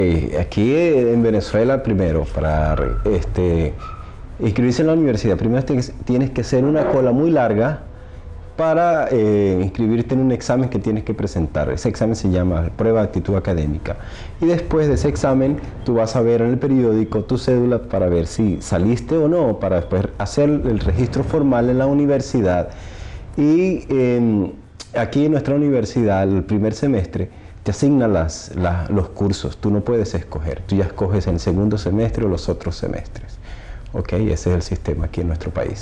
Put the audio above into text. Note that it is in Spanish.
Aquí en Venezuela, primero, para inscribirse en la universidad, primero tienes que hacer una cola muy larga para inscribirte en un examen que tienes que presentar. Ese examen se llama prueba de actitud académica. Y después de ese examen, tú vas a ver en el periódico tu cédula para ver si saliste o no, para después hacer el registro formal en la universidad. Y aquí en nuestra universidad, el primer semestre, te asignan los cursos. Tú no puedes escoger. Tú ya escoges en el segundo semestre o los otros semestres. ¿Ok? Ese es el sistema aquí en nuestro país.